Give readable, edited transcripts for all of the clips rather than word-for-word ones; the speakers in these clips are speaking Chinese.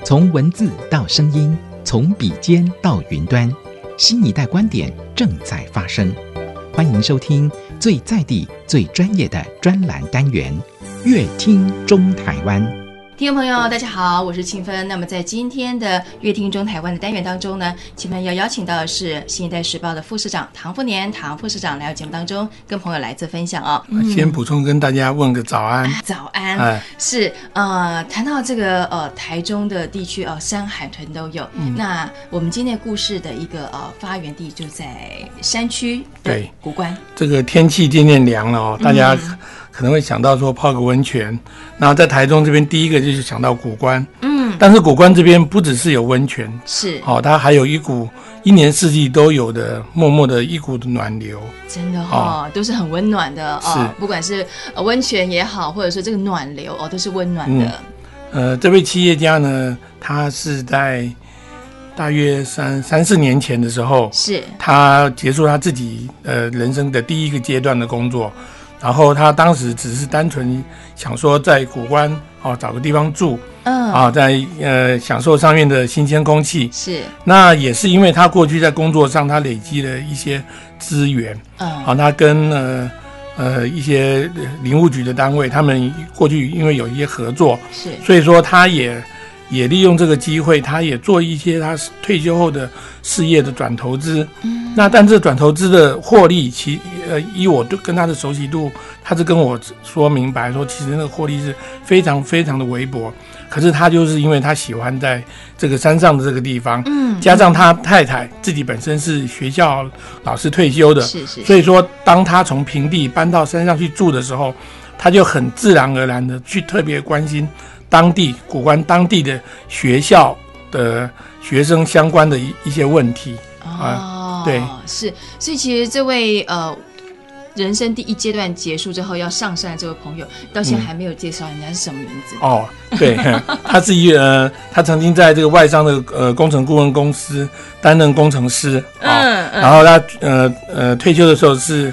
从文字到声音，从笔尖到云端，新一代观点正在发生。欢迎收听最在地、最专业的专栏单元《乐听中台湾》。 听众朋友大家好，我是庆芬。那么在今天的乐听中台湾的单元当中呢，庆芬要邀请到的是新一代时报的副社长唐富年，唐副社长来到节目当中跟朋友来做分享哦。 先补充跟大家问个早安。 早安。是谈到这个台中的地区山海屯都有。那我们今天故事的一个发源地就在山区的谷关。 这个天气渐渐凉了大家可能会想到说泡个温泉，然后在台中这边第一个就是想到谷关，但是谷关这边不只是有温泉， 是它还有一股一年四季都有的默默的一股的暖流， 真的都是很温暖的不管是温泉也好，或者说这个暖流都是温暖的。 这位企业家呢，他是在大约三四年前的时候， 是他结束他自己人生的第一个阶段的工作。然后他当时只是单纯想说在谷关找个地方住，在享受上面的新鲜空气。 是， 那也是因为他过去在工作上他累积了一些资源，他跟一些林务局的单位，他们过去因为有一些合作， 是， 所以说他也利用这个机会，他也做一些他退休后的事业的转投资。那但这转投资的获利，依我跟他的熟悉度，他是跟我说明白说，其实那个获利是非常非常的微薄。可是他就是因为他喜欢在这个山上的这个地方，加上他太太自己本身是学校老师退休的， 是， 所以说当他从平地搬到山上去住的时候，他就很自然而然的去特别关心当地谷关当地的学校的学生相关的一些问题对， 是，所以其实这位人生第一阶段结束之后要上山的这位朋友，到现在还没有介绍人家是什么名字。 对，他是他曾经在这个外商的工程顾问公司担任工程师，然后他退休的时候是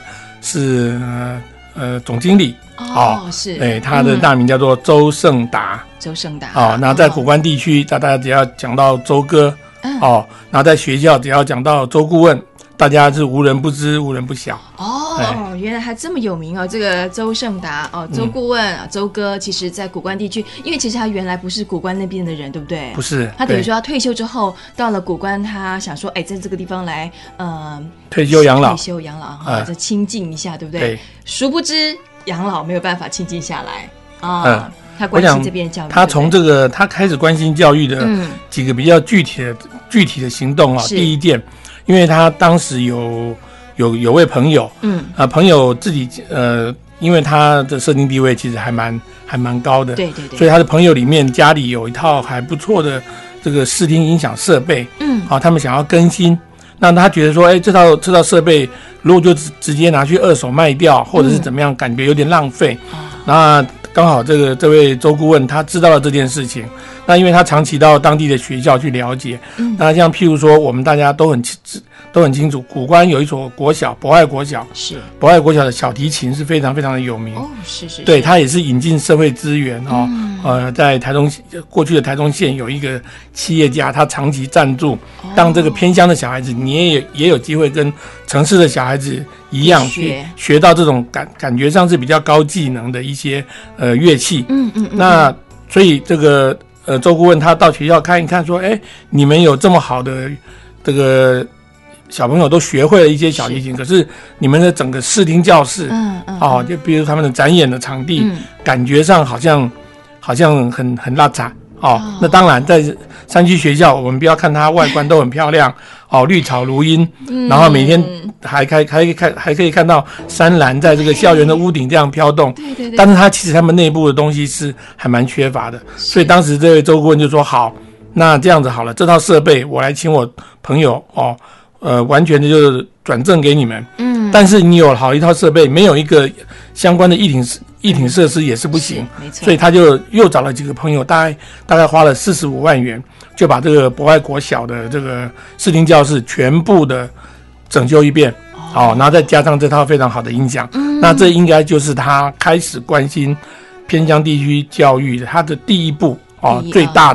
总经理。 是， 对，他的大名叫做周胜达。那在谷关地区，大家只要讲到周哥，然后在学校只要讲到周顾问，大家是无人不知，无人不晓。 原来他这么有名这个周胜达周顾问周哥，其实在谷关地区，因为其实他原来不是谷关那边的人，对不对？ 不是， 他等于说他退休之后到了谷关，他想说在这个地方来退休养老再清静一下，对不对？ 对， 殊不知养老没有办法清静下来他关心这边教育， 他从这个他开始关心教育的几个比较具体的行动第一件，因为他当时有位朋友，朋友自己因为他的社经地位其实还蛮高的， 对， 所以他的朋友里面家里有一套还不错的这个视听音响设备，他们想要更新，那他觉得说，这套设备如果就直接拿去二手卖掉，或者是怎么样，感觉有点浪费，那刚好这位周顾问他知道了这件事情，那因为他长期到当地的学校去了解，那像譬如说我们大家都很清楚，谷关有一所国小，博爱国小， 是博爱国小的小提琴是非常非常的有名是， 对，他也是引进社会资源在台中过去的台中县有一个企业家，他长期赞助，让这个偏乡的小孩子你也有机会跟城市的小孩子一样去学到这种感觉上是比较高技能的一些乐器。那所以这个周顾问他到学校看一看说，你们有这么好的这个小朋友都学会了一些小提琴，可是你们的整个视听教室就比如他们的展演的场地，感觉上好像很邋遢那当然在山区学校，我们不要看它外观都很漂亮绿草如茵，然后每天还可以看到山岚在这个校园的屋顶这样飘动， 对， 但是它其实他们内部的东西是还蛮缺乏的，所以当时这位周顾问就说，好，那这样子好了，这套设备我来请我朋友完全的就是转赠给你们，但是你有好一套设备，没有一个相关的议挺设施也是不行， 没错， 所以他就又找了几个朋友，大概花了45万元，就把这个博爱国小的这个视听教室全部的整修一遍，然后再加上这套非常好的音响，那这应该就是他开始关心偏乡地区教育的他的第一步最大的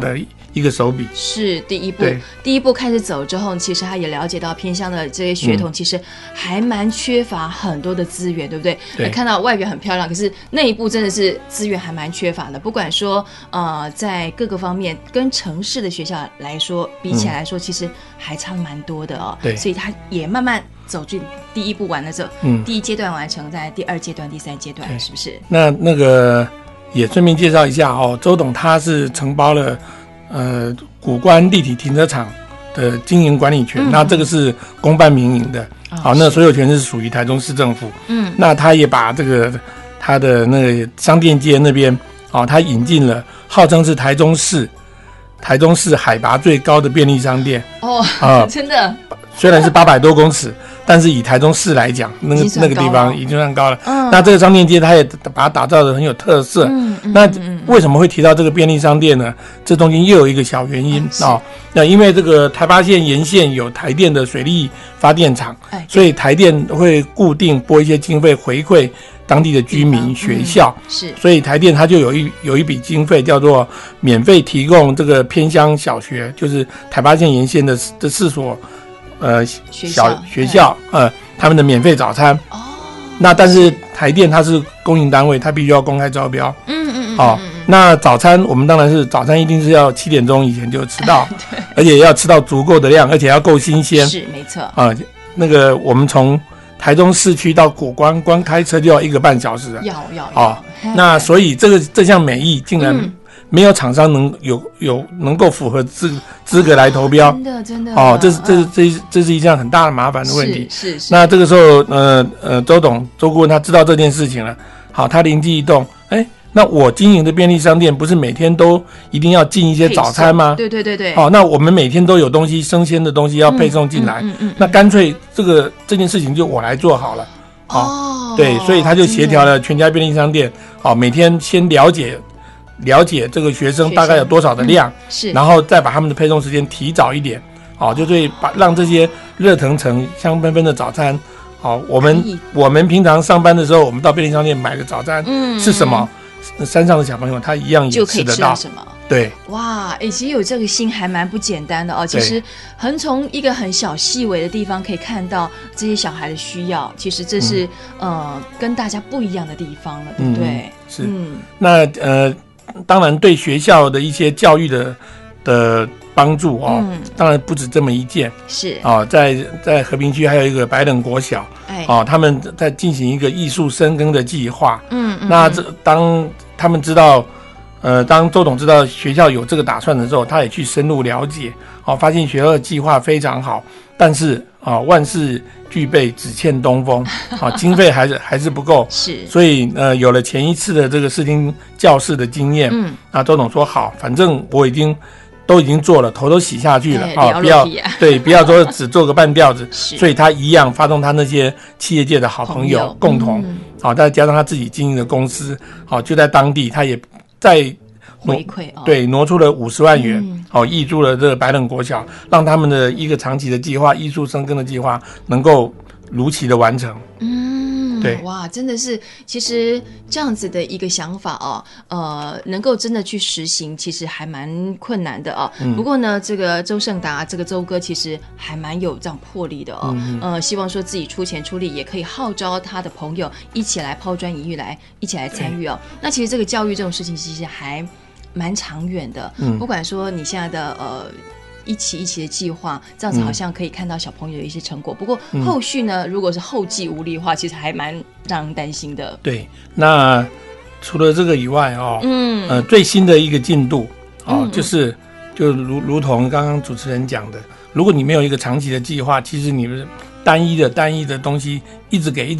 一个手笔， 是第一步开始走之后，其实他也了解到偏乡的这些血统其实还蛮缺乏很多的资源，对不对？ 对， 看到外表很漂亮，可是那一步真的是资源还蛮缺乏的。不管说在各个方面跟城市的学校来说比起来说，其实还差蛮多的哦。 对， 所以他也慢慢走进第一步完了之后，第一阶段完成，在第二阶段、第三阶段，是不是？ 那个也顺便介绍一下哦，周董他是承包了谷关立体停车场的经营管理权，那这个是公办民营的，好，那所有权是属于台中市政府。那他也把这个他的那个商店街那边，他引进了号称是台中市海拔最高的便利商店。 真的。 虽然是800多公尺，但是以台中市来讲，那个地方已经算高了。那这个商店街，它也把它打造得很有特色。那为什么会提到这个便利商店呢？这中间又有一个小原因那因为这个台八线沿线有台电的水力发电厂，所以台电会固定拨一些经费回馈当地的居民、学校。是，所以台电它就有一笔经费叫做免费提供这个偏乡小学，就是台八线沿线的这4所。学校他们的免费早餐。那但是台电它是公营单位，它必须要公开招标。那早餐我们当然是早餐一定是要7点钟以前就吃到，而且要吃到足够的量，而且要够新鲜。 是没错。 那个我们从台中市区到谷关，光开车就要1个半小时。要。那所以这项美意竟然没有厂商能够符合资格来投标， 真的这是一项很大的麻烦的问题。 是。 那这个时候周顾问他知道这件事情了，好，他灵机一动，那我经营的便利商店不是每天都一定要进一些早餐吗？ 对。 好，那我们每天都有东西生鲜的东西要配送进来，那干脆这件事情就我来做好了。对，所以他就协调了全家便利商店，每天先了解这个学生大概有多少的量，然后再把他们的配送时间提早一点，就对，让这些热腾腾、香喷喷的早餐，我们平常上班的时候，我们到便利商店买的早餐是什么？山上的小朋友他一样也吃得到， 什么？ 对， 哇，其实有这个心还蛮不简单的哦。其实从一个很小细微的地方可以看到这些小孩的需要，其实这是跟大家不一样的地方了，对不对？ 是，那当然对学校的一些教育的帮助当然不止这么一件。是在和平区还有一个白冷国小，他们在进行一个艺术深耕的计划。那当他们知道当周董知道学校有这个打算的时候，他也去深入了解，发现学校的计划非常好，但是万事俱备只欠东风，经费还是不够。是，所以有了前一次的这个视听教室的经验，那周董说好，反正我都已经做了，头都洗下去了，不要说只做个半吊子。所以他一样发动他那些企业界的好朋友共同，再加上他自己经营的公司，就在当地他也再回馈对，挪出了50万元，挹注了这个白冷国小，让他们的一个长期的计划，艺术深耕的计划能够如期的完成。对， 哇，真的是，其实这样子的一个想法能够真的去实行，其实还蛮困难的不过呢，这个周胜达，这个周哥其实还蛮有这样魄力的希望说自己出钱出力，也可以号召他的朋友一起来抛砖引玉，一起来参与那其实这个教育这种事情，其实还蛮长远的。不管说你现在的一期的计划，这样子好像可以看到小朋友的一些成果。不过后续呢，如果是后继无力的话，其实还蛮让人担心的。 对，那除了这个以外最新的一个进度就如同刚刚主持人讲的，如果你没有一个长期的计划，其实你们单一的东西一直给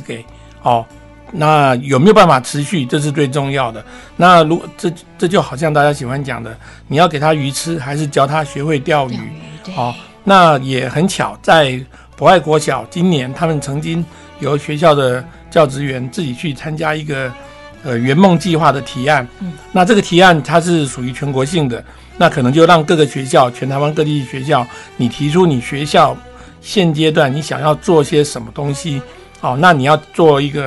那有没有办法持续，这是最重要的。那这就好像大家喜欢讲的，你要给他鱼吃，还是教他学会钓鱼？那也很巧，在博爱国小今年他们曾经由学校的教职员自己去参加一个圆梦计划的提案。那这个提案它是属于全国性的，那可能就让各个学校，全台湾各地学校，你提出你学校现阶段你想要做些什么东西，那你要做一个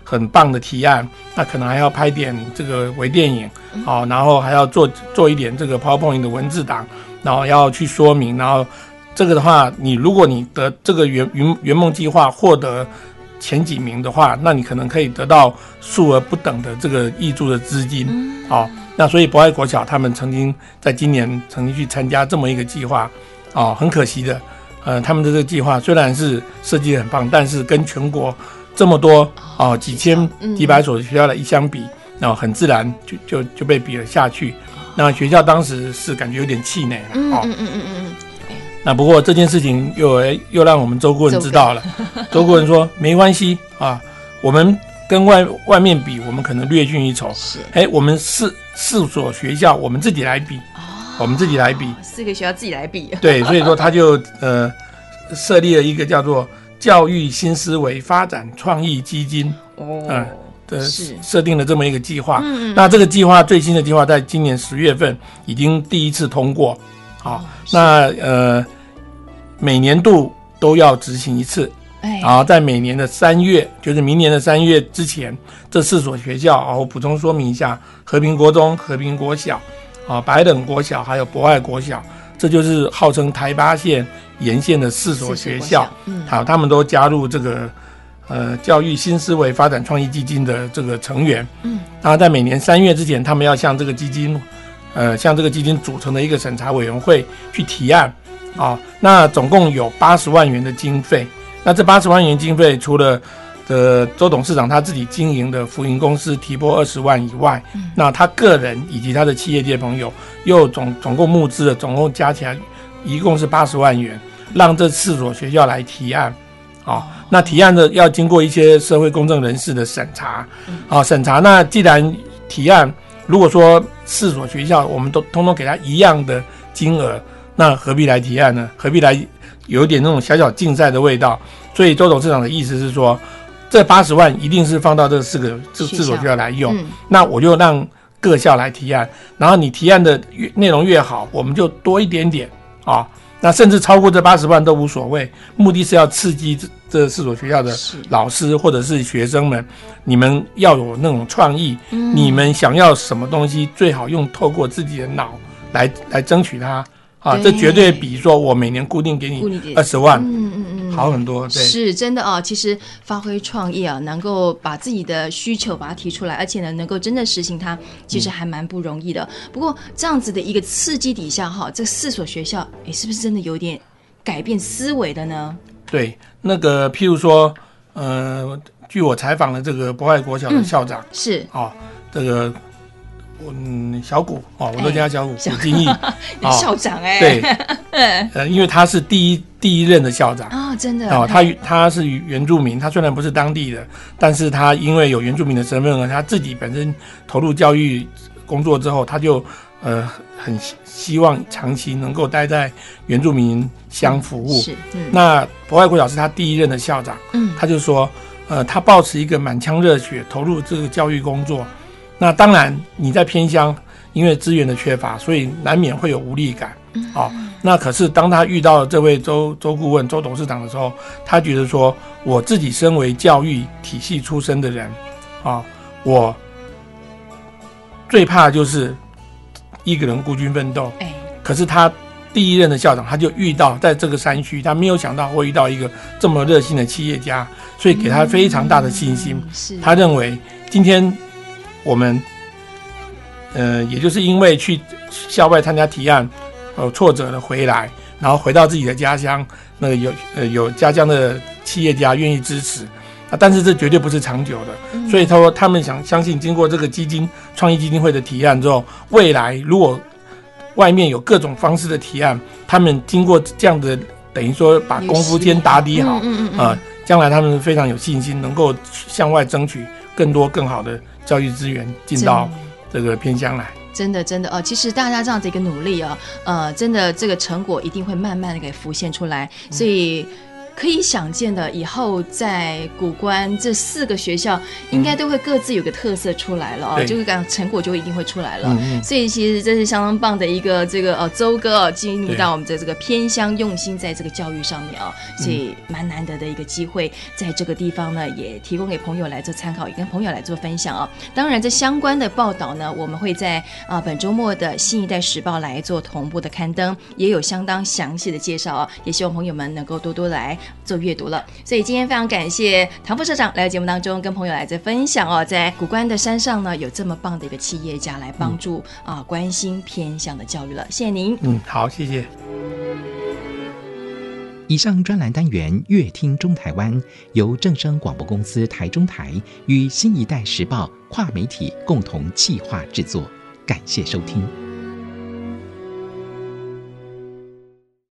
很棒的提案，那可能还要拍点这个微电影，然后还要做一点这个 PowerPoint 的文字档，然后要去说明，然后这个的话，如果你得这个圆梦计划获得前几名的话，那你可能可以得到数额不等的这个挹注的资金，那所以博爱国小他们在今年曾经去参加这么一个计划，很可惜的，他们的这个计划虽然是设计得很棒，但是跟全国这么多几千几百所学校的一相比，然后很自然就被比了下去。那学校当时是感觉有点气馁了，那不过这件事情又让我们周顾问知道了，周顾问说没关系啊，我们跟外面比，我们可能略逊一筹。我们四所学校，我们自己来比，我们自己来比，4 个学校自己来比。 对，所以说他就设立了一个叫做教育新思维发展创意基金，设定了这么一个计划。那这个计划最新的计划在今年10月份已经第一次通过。那每年度都要执行一次，然后在每年的3月，就是明年的3月之前，这4所学校我补充说明一下：和平国中、和平国小、白冷国小，还有博爱国小，这就是号称台8线沿线的4所学校。他们都加入这个教育新思维发展创意基金的这个成员。然后在每年3月之前，他们要向这个基金组成的一个审查委员会去提案。那总共有80万元的经费。那这80万元经费，除了周董事长他自己经营的福银公司提拨20万以外，那他个人以及他的企业界朋友又总共募资了，总共加起来一共是80万元，让这4所学校来提案。那提案的要经过一些社会公正人士的审查。那既然提案，如果说4所学校我们都通通给他一样的金额，那何必来提案呢？何必来有点那种小小竞赛的味道？所以周董事长的意思是说，这80万一定是放到这4所学校来用。那我就让各校来提案，然后你提案的内容越好，我们就多一点点那甚至超过这80万都无所谓，目的是要刺激这4所学校的老师或者是学生们，你们要有那种创意，你们想要什么东西，最好用透过自己的脑来争取它。这绝对比说我每年固定给你20万好很多。对， 是真的其实发挥创意能够把自己的需求把它提出来，而且呢能够真的实行它，其实还蛮不容易的。不过这样子的一个刺激底下这4所学校是不是真的有点改变思维的呢？ 对，那个譬如说据我采访的这个博爱国小的校长， 是这个小谷我都叫他小谷古金义校长对，因为他是第一任的校长真的他是原住民，他虽然不是当地的，但是他因为有原住民的身份，他自己本身投入教育工作之后，他就很希望长期能够待在原住民乡服务。那博爱国小是他第一任的校长，他就说他抱持一个满腔热血投入这个教育工作。那当然你在偏乡，因为资源的缺乏，所以难免会有无力感。那可是当他遇到了这位周顾问周董事长的时候，他觉得说，我自己身为教育体系出身的人我最怕就是一个人孤军奋斗。可是他第一任的校长，他就遇到在这个山区，他没有想到会遇到一个这么热心的企业家，所以给他非常大的信心。他认为今天我们也就是因为去校外参加提案挫折了回来，然后回到自己的家乡，那个有家乡的企业家愿意支持但是这绝对不是长久的。所以他说他们相信经过这个创意基金会的提案之后，未来如果外面有各种方式的提案，他们经过这样的等于说把功夫先打底好将来他们非常有信心能够向外争取更多更好的教育资源进到这个偏乡来。 真的其实大家这样子一个努力真的这个成果一定会慢慢的给浮现出来。所以可以想见的，以后在古关这4个学校应该都会各自有个特色出来了这个成果就一定会出来了。所以其实这是相当棒的一个这个周哥进入到我们的这个偏乡，用心在这个教育上面所以蛮难得的一个机会，在这个地方呢也提供给朋友来做参考，也跟朋友来做分享当然这相关的报道呢，我们会在本周末的新一代时报来做同步的刊登，也有相当详细的介绍也希望朋友们能够多多来做阅读了。所以今天非常感谢唐副社长来到节目当中跟朋友来做分享在古关的山上呢有这么棒的一个企业家来帮助关心偏乡的教育了，谢谢您。 好，谢谢。 以上专栏单元乐听中台湾由正声广播公司台中台与新一代时报跨媒体共同企划制作，感谢收听。